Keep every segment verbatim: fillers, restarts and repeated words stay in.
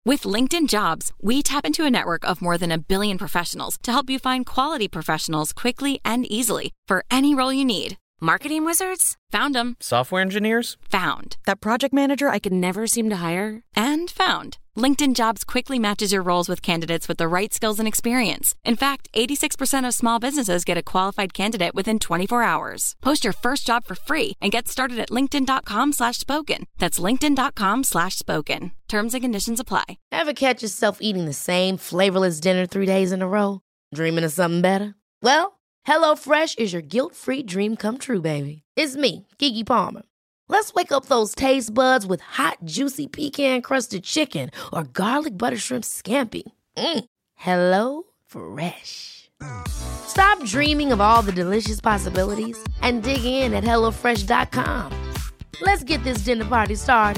With LinkedIn Jobs, we tap into a network of more than a billion professionals to help you find quality professionals quickly and easily for any role you need. Marketing wizards? Found them. Software engineers? Found. That project manager I could never seem to hire? And found. LinkedIn Jobs quickly matches your roles with candidates with the right skills and experience. In fact, eighty-six percent of small businesses get a qualified candidate within twenty-four hours. Post your first job for free and get started at linkedin.com slash spoken. That's linkedin.com slash spoken. Terms and conditions apply. Ever catch yourself eating the same flavorless dinner three days in a row? Dreaming of something better? Well, HelloFresh is your guilt-free dream come true, baby. It's me, Keke Palmer. Let's wake up those taste buds with hot, juicy pecan-crusted chicken or garlic butter shrimp scampi. Mm. Hello Fresh. Stop dreaming of all the delicious possibilities and dig in at hello fresh dot com. Let's get this dinner party started.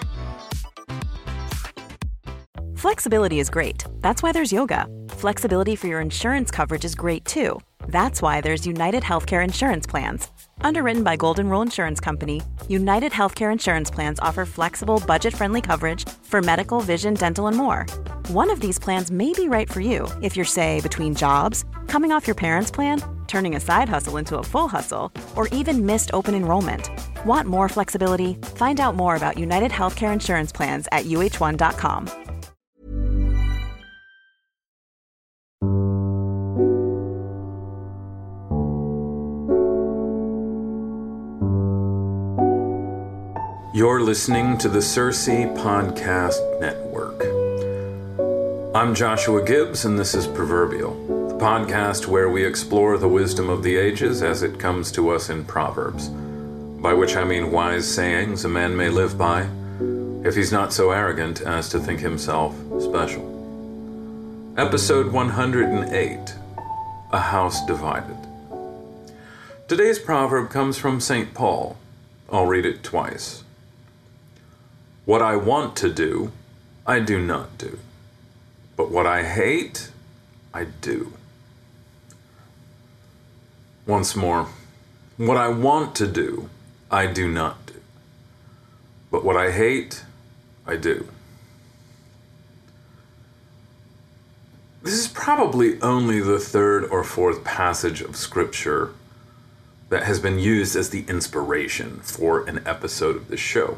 Flexibility is great. That's why there's yoga. Flexibility for your insurance coverage is great too. That's why there's United Healthcare Insurance Plans. Underwritten by Golden Rule Insurance Company, United Healthcare Insurance Plans offer flexible, budget-friendly coverage for medical, vision, dental, and more. One of these plans may be right for you if you're, say, between jobs, coming off your parents' plan, turning a side hustle into a full hustle, or even missed open enrollment. Want more flexibility? Find out more about United Healthcare Insurance Plans at U H one dot com. You're listening to the Cersei Podcast Network. I'm Joshua Gibbs, and this is Proverbial, the podcast where we explore the wisdom of the ages as it comes to us in Proverbs, by which I mean wise sayings a man may live by, if he's not so arrogant as to think himself special. Episode one hundred eight, A House Divided. Today's proverb comes from Saint Paul. I'll read it twice. What I want to do, I do not do. But what I hate, I do. Once more. What I want to do, I do not do. But what I hate, I do. This is probably only the third or fourth passage of Scripture that has been used as the inspiration for an episode of this show.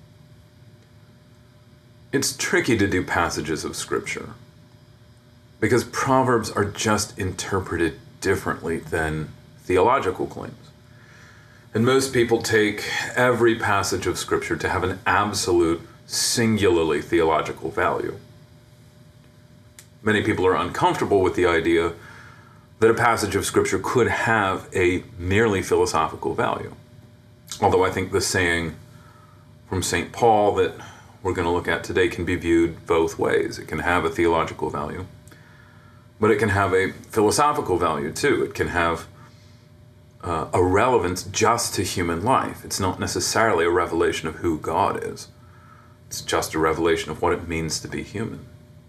It's tricky to do passages of Scripture because Proverbs are just interpreted differently than theological claims. And most people take every passage of Scripture to have an absolute, singularly theological value. Many people are uncomfortable with the idea that a passage of Scripture could have a merely philosophical value. Although I think the saying from Saint Paul that we're going to look at today can be viewed both ways. It can have a theological value, but it can have a philosophical value too. It can have uh, a relevance just to human life. It's not necessarily a revelation of who God is. It's just a revelation of what it means to be human.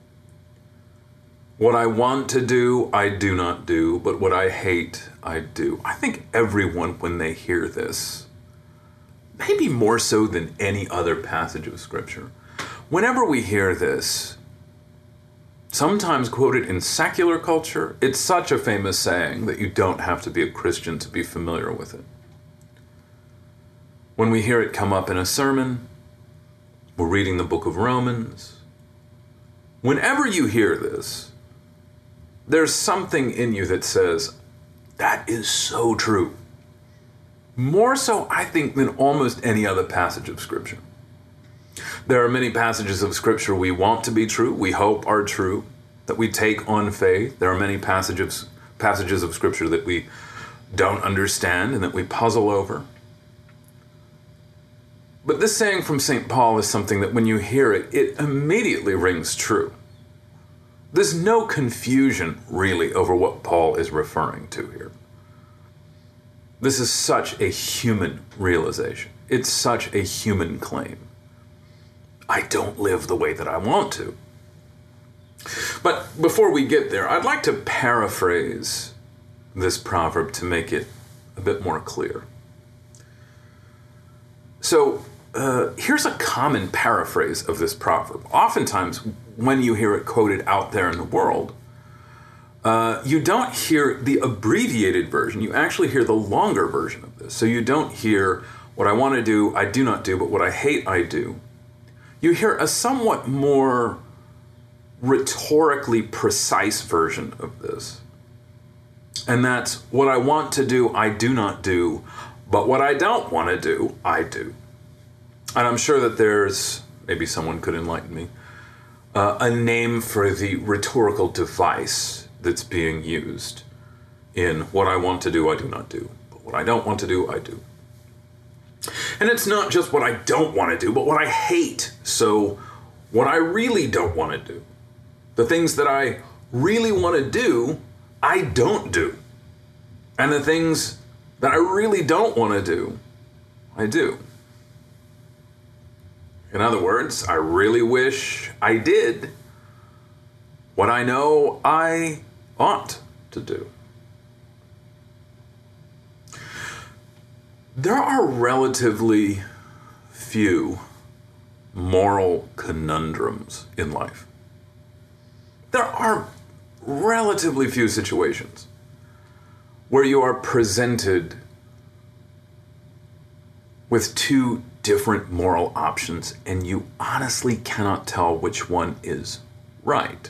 What I want to do, I do not do, but what I hate, I do. I think everyone, when they hear this, maybe more so than any other passage of Scripture, whenever we hear this, sometimes quoted in secular culture, it's such a famous saying that you don't have to be a Christian to be familiar with it. When we hear it come up in a sermon, we're reading the book of Romans. Whenever you hear this, there's something in you that says, that is so true. More so, I think, than almost any other passage of Scripture. There are many passages of Scripture we want to be true, we hope are true, that we take on faith. There are many passages, passages of Scripture that we don't understand and that we puzzle over. But this saying from Saint Paul is something that when you hear it, it immediately rings true. There's no confusion, really, over what Paul is referring to here. This is such a human realization. It's such a human claim. I don't live the way that I want to. But before we get there, I'd like to paraphrase this proverb to make it a bit more clear. So uh, here's a common paraphrase of this proverb. Oftentimes, when you hear it quoted out there in the world, uh, you don't hear the abbreviated version. You actually hear the longer version of this. So you don't hear what I want to do, I do not do, but what I hate, I do. You hear a somewhat more rhetorically precise version of this. And that's what I want to do, I do not do, but what I don't want to do, I do. And I'm sure that there's, maybe someone could enlighten me, uh, a name for the rhetorical device that's being used in what I want to do, I do not do, but what I don't want to do, I do. And it's not just what I don't want to do, but what I hate. So what I really don't want to do, the things that I really want to do, I don't do. And the things that I really don't want to do, I do. In other words, I really wish I did what I know I ought to do. There are relatively few moral conundrums in life. There are relatively few situations where you are presented with two different moral options and you honestly cannot tell which one is right.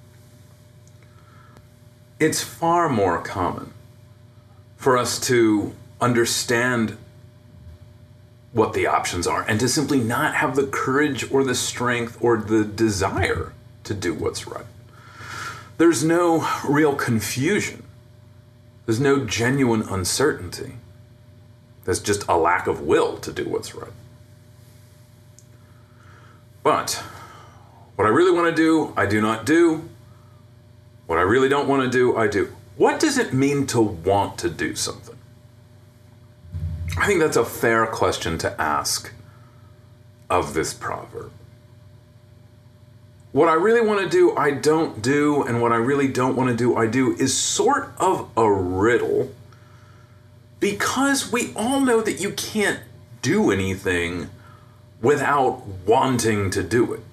It's far more common for us to understand what the options are and to simply not have the courage or the strength or the desire to do what's right. There's no real confusion. There's no genuine uncertainty. There's just a lack of will to do what's right. But what I really want to do, I do not do. What I really don't want to do, I do. What does it mean to want to do something? I think that's a fair question to ask of this proverb. What I really want to do, I don't do, and what I really don't want to do, I do, is sort of a riddle because we all know that you can't do anything without wanting to do it.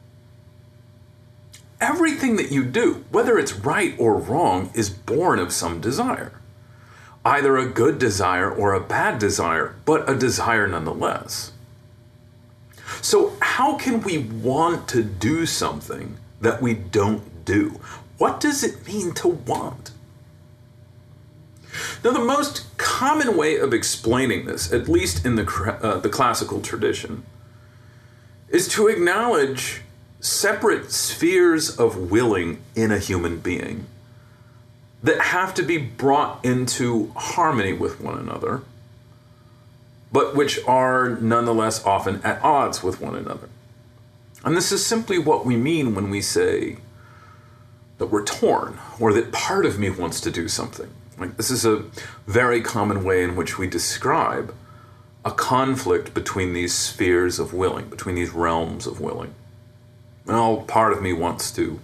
Everything that you do, whether it's right or wrong, is born of some desire. Either a good desire or a bad desire, but a desire nonetheless. So how can we want to do something that we don't do? What does it mean to want? Now, the most common way of explaining this, at least in the, uh, the classical tradition, is to acknowledge separate spheres of willing in a human being that have to be brought into harmony with one another, but which are nonetheless often at odds with one another. And this is simply what we mean when we say that we're torn, or that part of me wants to do something. Like, this is a very common way in which we describe a conflict between these spheres of willing, between these realms of willing. Well, part of me wants to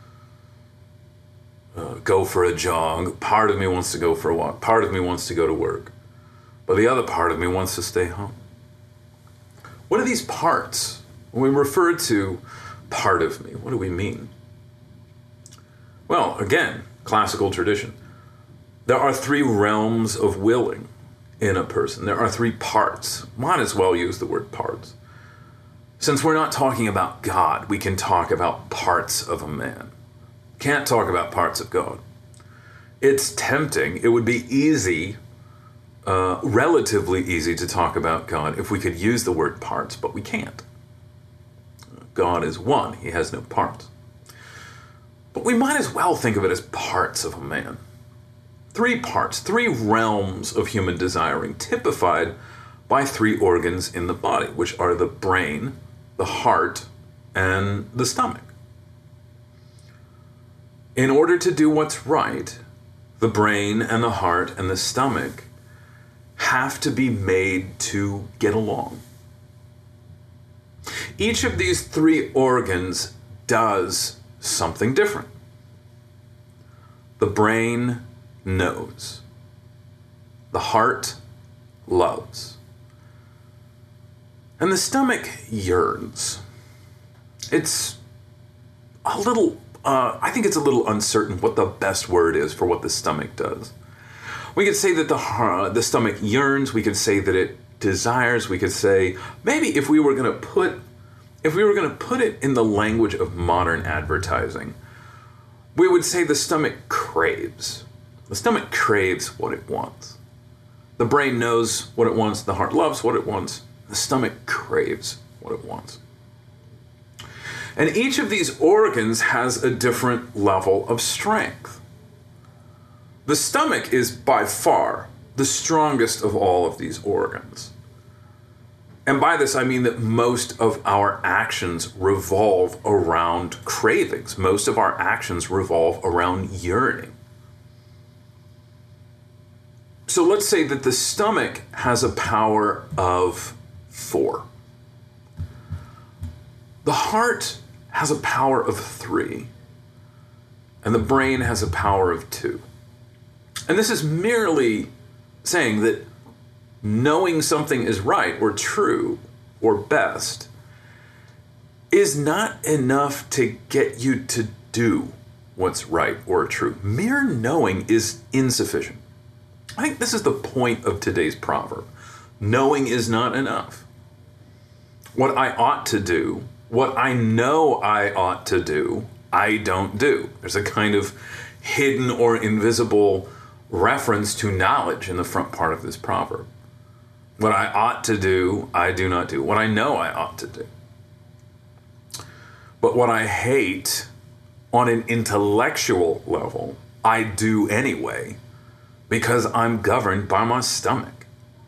uh, go for a jog, part of me wants to go for a walk, part of me wants to go to work, but the other part of me wants to stay home. What are these parts? When we refer to part of me, what do we mean? Well, again, classical tradition. There are three realms of willing in a person. There are three parts. Might as well use the word parts. Since we're not talking about God, we can talk about parts of a man. Can't talk about parts of God. It's tempting. It would be easy, uh, relatively easy to talk about God if we could use the word parts, but we can't. God is one. He has no parts. But we might as well think of it as parts of a man. Three parts, three realms of human desiring, typified by three organs in the body, which are the brain, the heart, and the stomach. In order to do what's right, the brain and the heart and the stomach have to be made to get along. Each of these three organs does something different. The brain knows. The heart loves. And the stomach yearns. It's a little, uh, I think it's a little uncertain what the best word is for what the stomach does. We could say that the uh, the stomach yearns. We could say that it desires. We could say, maybe if we were going to put, if we were going to put it in the language of modern advertising, we would say the stomach craves. The stomach craves what it wants. The brain knows what it wants. The heart loves what it wants. The stomach craves what it wants. And each of these organs has a different level of strength. The stomach is by far the strongest of all of these organs. And by this, I mean that most of our actions revolve around cravings. Most of our actions revolve around yearning. So let's say that the stomach has a power of four. The heart has a power of three. And the brain has a power of two. And this is merely saying that knowing something is right or true or best is not enough to get you to do what's right or true. Mere knowing is insufficient. I think this is the point of today's proverb. Knowing is not enough. What I ought to do, what I know I ought to do, I don't do. There's a kind of hidden or invisible reference to knowledge in the front part of this proverb. What I ought to do, I do not do. What I know I ought to do. But what I hate on an intellectual level, I do anyway, because I'm governed by my stomach.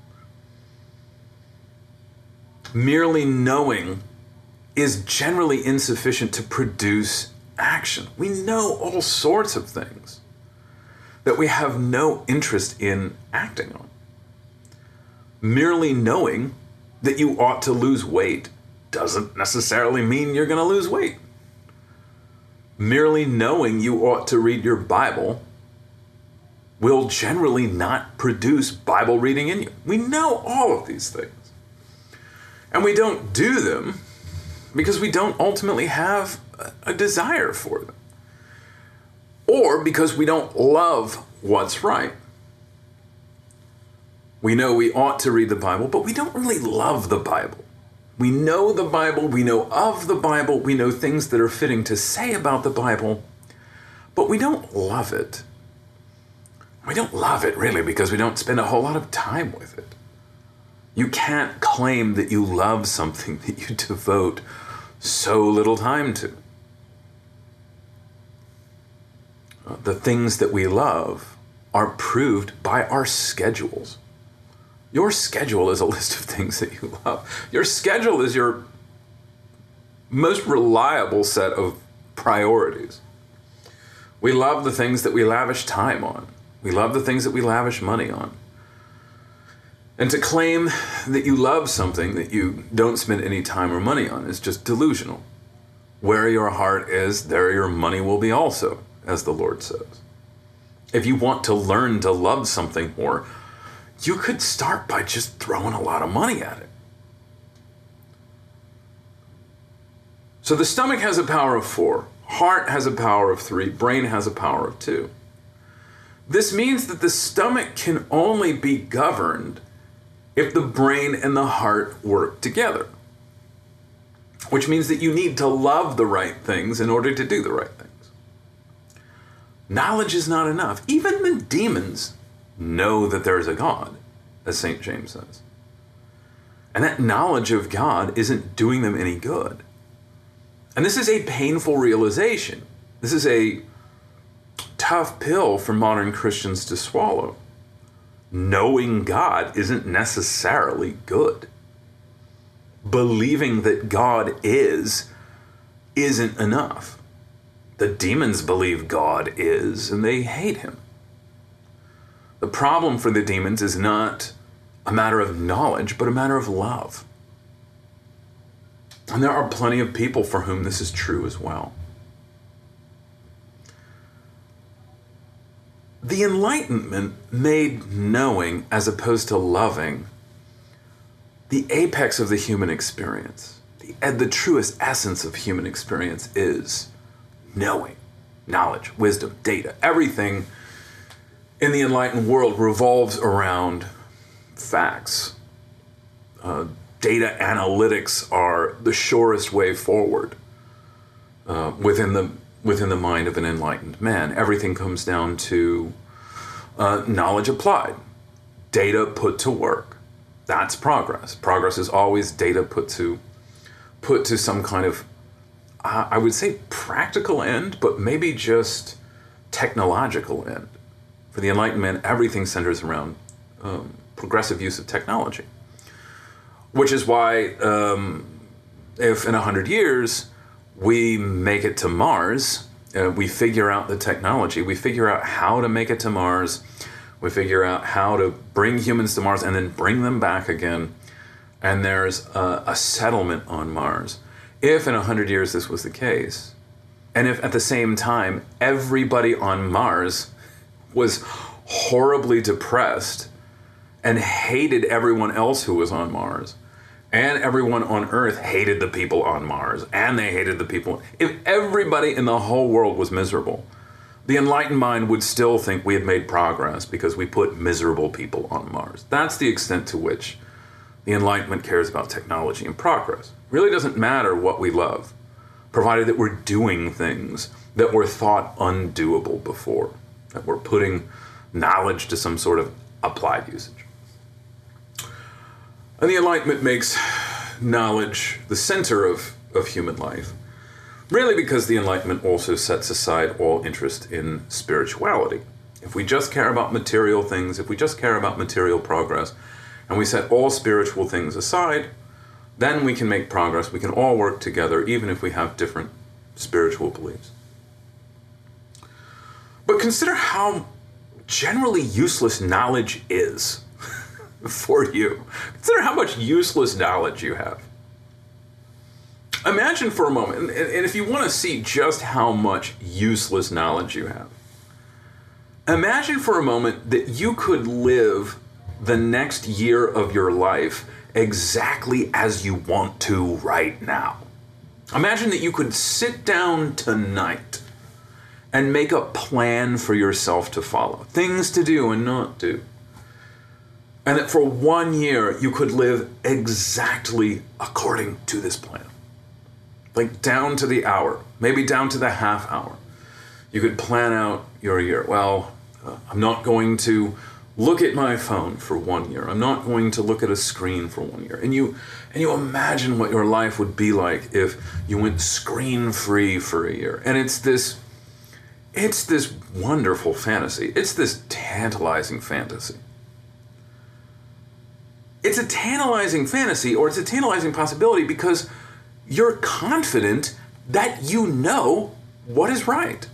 Merely knowing is generally insufficient to produce action. We know all sorts of things that we have no interest in acting on. Merely knowing that you ought to lose weight doesn't necessarily mean you're going to lose weight. Merely knowing you ought to read your Bible will generally not produce Bible reading in you. We know all of these things. And we don't do them because we don't ultimately have a desire for them. Or because we don't love what's right. We know we ought to read the Bible, but we don't really love the Bible. We know the Bible, we know of the Bible, we know things that are fitting to say about the Bible, but we don't love it. We don't love it really because we don't spend a whole lot of time with it. You can't claim that you love something that you devote so little time to. The things that we love are proved by our schedules. Your schedule is a list of things that you love. Your schedule is your most reliable set of priorities. We love the things that we lavish time on. We love the things that we lavish money on. And to claim that you love something that you don't spend any time or money on is just delusional. Where your heart is, there your money will be also, as the Lord says. If you want to learn to love something more, you could start by just throwing a lot of money at it. So the stomach has a power of four, heart has a power of three, brain has a power of two. This means that the stomach can only be governed if the brain and the heart work together. Which means that you need to love the right things in order to do the right things. Knowledge is not enough. Even the demons know that there is a God, as Saint James says. And that knowledge of God isn't doing them any good. And this is a painful realization. This is a tough pill for modern Christians to swallow. Knowing God isn't necessarily good. Believing that God is, isn't enough. The demons believe God is, and they hate him. The problem for the demons is not a matter of knowledge, but a matter of love. And there are plenty of people for whom this is true as well. The Enlightenment made knowing as opposed to loving the apex of the human experience. The, the truest essence of human experience is knowing, knowledge, wisdom, data. Everything in the enlightened world revolves around facts. Uh, data analytics are the surest way forward uh, within the within the mind of an enlightened man. Everything comes down to uh, knowledge applied, data put to work. That's progress. Progress is always data put to put to some kind of, uh, I would say, practical end, but maybe just technological end. For the enlightened man, everything centers around um, progressive use of technology. Which is why um, if in a hundred years we make it to Mars, uh, we figure out the technology, we figure out how to make it to Mars, we figure out how to bring humans to Mars and then bring them back again, and there's a, a settlement on Mars. If in a hundred years this was the case, and if at the same time everybody on Mars was horribly depressed and hated everyone else who was on Mars, and everyone on Earth hated the people on Mars, and they hated the people. If everybody in the whole world was miserable, the enlightened mind would still think we had made progress because we put miserable people on Mars. That's the extent to which the Enlightenment cares about technology and progress. It really doesn't matter what we love, provided that we're doing things that were thought undoable before, that we're putting knowledge to some sort of applied usage. And the Enlightenment makes knowledge the center of, of human life, really because the Enlightenment also sets aside all interest in spirituality. If we just care about material things, if we just care about material progress, and we set all spiritual things aside, then we can make progress. We can all work together, even if we have different spiritual beliefs. But consider how generally useless knowledge is for you. Consider how much useless knowledge you have. Imagine for a moment, and if you want to see just how much useless knowledge you have, imagine for a moment that you could live the next year of your life exactly as you want to right now. Imagine that you could sit down tonight and make a plan for yourself to follow, things to do and not do. And that for one year you could live exactly according to this plan. Like down to the hour, maybe down to the half hour. You could plan out your year. Well, uh, I'm not going to look at my phone for one year. I'm not going to look at a screen for one year. And you and you imagine what your life would be like if you went screen-free for a year. And it's this, it's this wonderful fantasy. It's this tantalizing fantasy. It's a tantalizing fantasy, or it's a tantalizing possibility, because you're confident that you know what is right.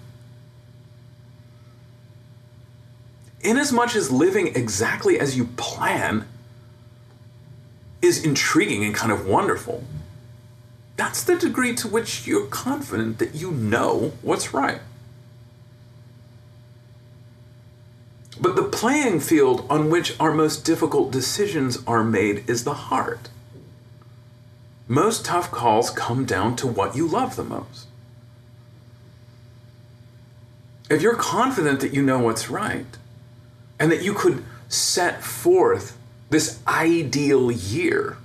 Inasmuch as living exactly as you plan is intriguing and kind of wonderful, that's the degree to which you're confident that you know what's right. But the playing field on which our most difficult decisions are made is the heart. Most tough calls come down to what you love the most. If you're confident that you know what's right, and that you could set forth this ideal year,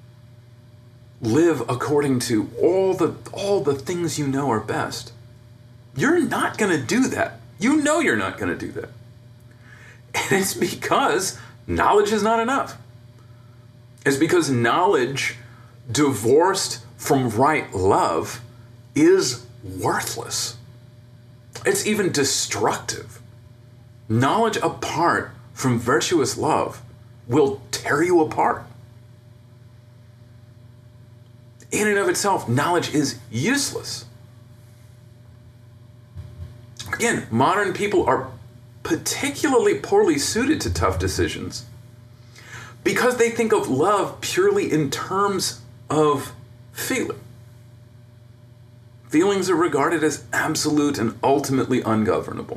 live according to all the all the things you know are best, you're not going to do that. You know you're not going to do that. And it's because knowledge is not enough. It's because knowledge divorced from right love is worthless. It's even destructive. Knowledge apart from virtuous love will tear you apart. In and of itself, knowledge is useless. Again, modern people are particularly poorly suited to tough decisions because they think of love purely in terms of feeling. Feelings are regarded as absolute and ultimately ungovernable.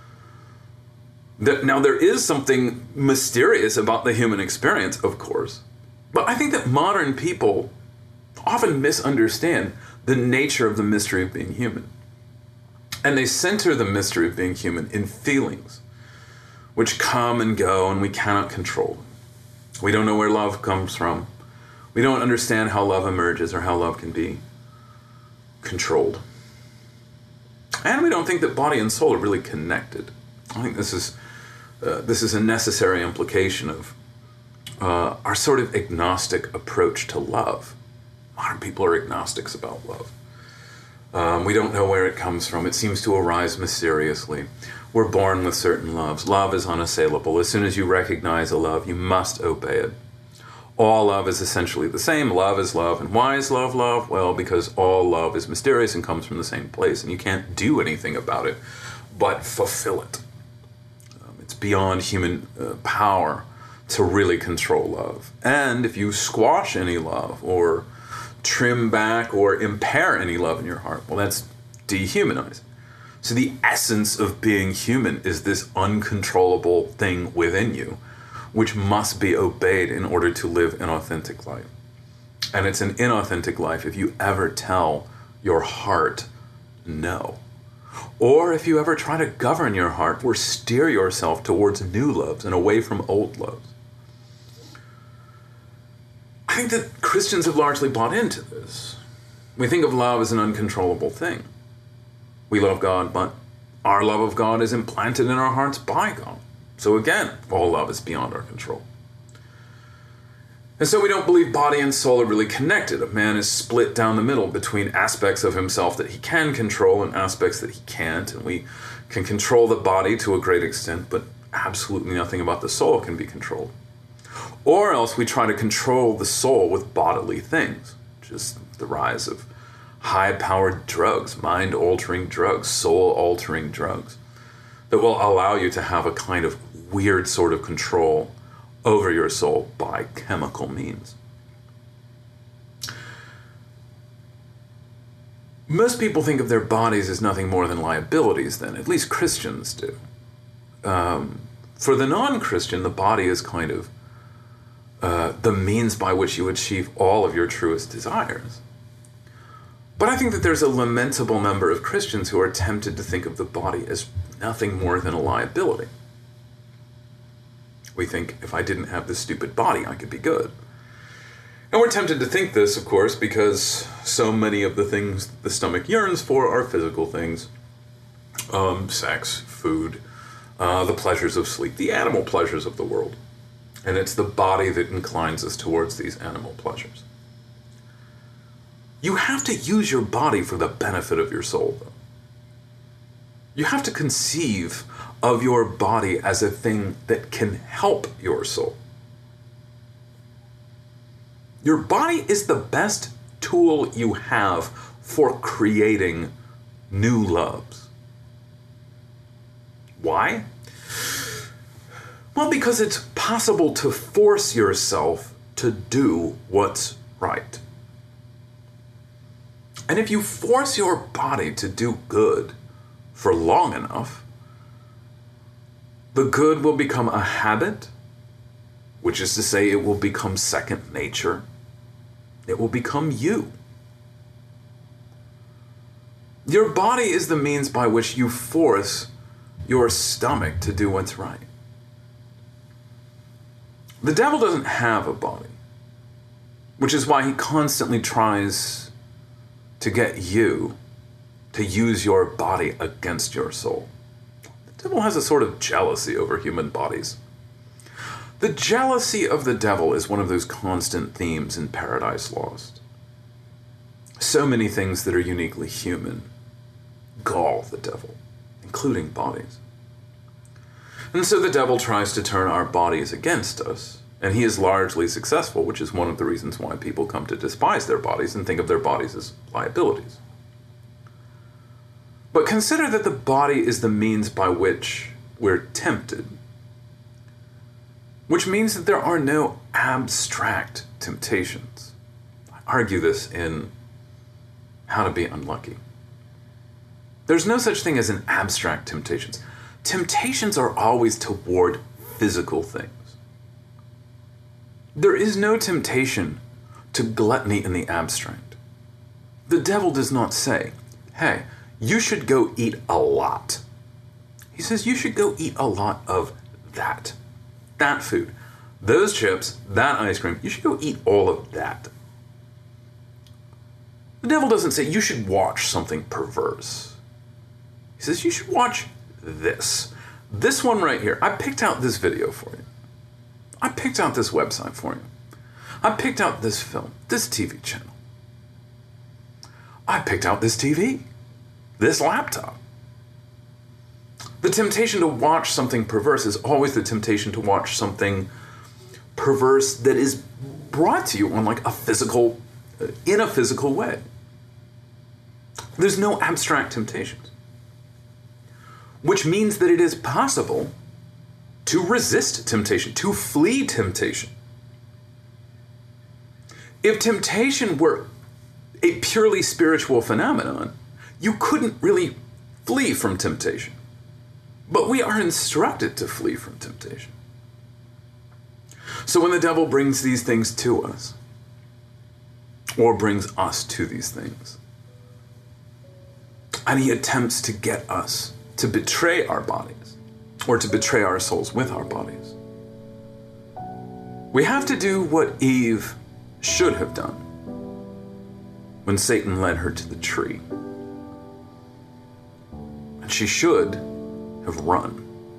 Now, there is something mysterious about the human experience, of course, but I think that modern people often misunderstand the nature of the mystery of being human. And they center the mystery of being human in feelings, which come and go and we cannot control them. We don't know where love comes from. We don't understand how love emerges or how love can be controlled. And we don't think that body and soul are really connected. I think this is uh, this is a necessary implication of uh, our sort of agnostic approach to love. Modern people are agnostics about love. Um, we don't know where it comes from. It seems to arise mysteriously. We're born with certain loves. Love is unassailable. As soon as you recognize a love, you must obey it. All love is essentially the same. Love is love. And why is love love? Well, because all love is mysterious and comes from the same place, and you can't do anything about it but fulfill it. Um, it's beyond human uh, power to really control love. And if you squash any love or trim back or impair any love in your heart, well, that's dehumanizing. So the essence of being human is this uncontrollable thing within you, which must be obeyed in order to live an authentic life. And it's an inauthentic life if you ever tell your heart no. Or if you ever try to govern your heart or steer yourself towards new loves and away from old loves. I think that Christians have largely bought into this. We think of love as an uncontrollable thing. We love God, but our love of God is implanted in our hearts by God. So again, all love is beyond our control. And so we don't believe body and soul are really connected. A man is split down the middle between aspects of himself that he can control and aspects that he can't. And we can control the body to a great extent, but absolutely nothing about the soul can be controlled. Or else we try to control the soul with bodily things, which is the rise of high-powered drugs, mind-altering drugs, soul-altering drugs, that will allow you to have a kind of weird sort of control over your soul by chemical means. Most people think of their bodies as nothing more than liabilities then, at least Christians do. Um, for the non-Christian, the body is kind of uh, the means by which you achieve all of your truest desires. But I think that there's a lamentable number of Christians who are tempted to think of the body as nothing more than a liability. We think, if I didn't have this stupid body, I could be good. And we're tempted to think this, of course, because so many of the things the stomach yearns for are physical things. Um, sex, food, uh, the pleasures of sleep, the animal pleasures of the world. And it's the body that inclines us towards these animal pleasures. You have to use your body for the benefit of your soul, though. You have to conceive of your body as a thing that can help your soul. Your body is the best tool you have for creating new loves. Why? Well, because it's possible to force yourself to do what's right. And if you force your body to do good for long enough, the good will become a habit, which is to say it will become second nature. It will become you. Your body is the means by which you force your stomach to do what's right. The devil doesn't have a body, which is why he constantly tries to get you to use your body against your soul. The devil has a sort of jealousy over human bodies. The jealousy of the devil is one of those constant themes in Paradise Lost. So many things that are uniquely human gall the devil, including bodies. And so the devil tries to turn our bodies against us, and he is largely successful, which is one of the reasons why people come to despise their bodies and think of their bodies as liabilities. But consider that the body is the means by which we're tempted, which means that there are no abstract temptations. I argue this in How to Be Unlucky. There's no such thing as an abstract temptations. Temptations are always toward physical things. There is no temptation to gluttony in the abstract. The devil does not say, hey, you should go eat a lot. He says you should go eat a lot of that. That food. Those chips, that ice cream, you should go eat all of that. The devil doesn't say you should watch something perverse. He says you should watch this. This one right here. I picked out this video for you. I picked out this website for you. I picked out this film, this T V channel. I picked out this T V, this laptop. The temptation to watch something perverse is always the temptation to watch something perverse that is brought to you on like a physical, in a physical way. There's no abstract temptations, which means that it is possible to resist temptation, to flee temptation. If temptation were a purely spiritual phenomenon, you couldn't really flee from temptation. But we are instructed to flee from temptation. So when the devil brings these things to us, or brings us to these things, and he attempts to get us to betray our bodies, or to betray our souls with our bodies, we have to do what Eve should have done when Satan led her to the tree. And she should have run.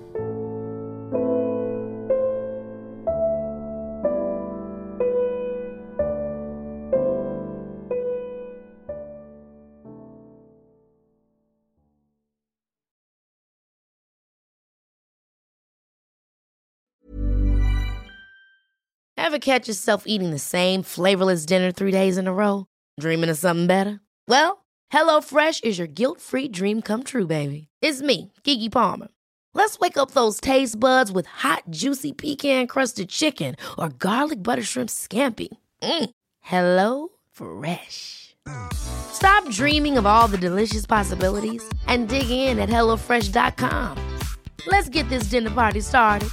Ever catch yourself eating the same flavorless dinner three days in a row? Dreaming of something better? Well, HelloFresh is your guilt-free dream come true, baby. It's me, Keke Palmer. Let's wake up those taste buds with hot, juicy pecan-crusted chicken or garlic butter shrimp scampi. Mm. Hello Fresh. Stop dreaming of all the delicious possibilities and dig in at hello fresh dot com. Let's get this dinner party started.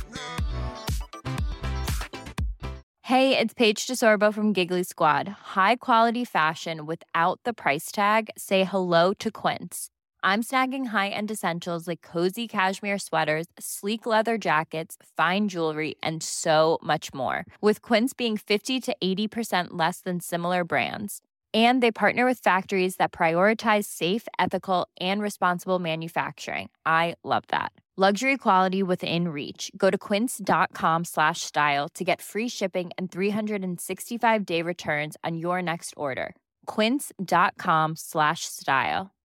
Hey, it's Paige DeSorbo from Giggly Squad. High quality fashion without the price tag. Say hello to Quince. I'm snagging high-end essentials like cozy cashmere sweaters, sleek leather jackets, fine jewelry, and so much more. With Quince being fifty to eighty percent less than similar brands. And they partner with factories that prioritize safe, ethical, and responsible manufacturing. I love that. Luxury quality within reach. Go to quince.com slash style to get free shipping and three sixty-five day returns on your next order. Quince.com slash style.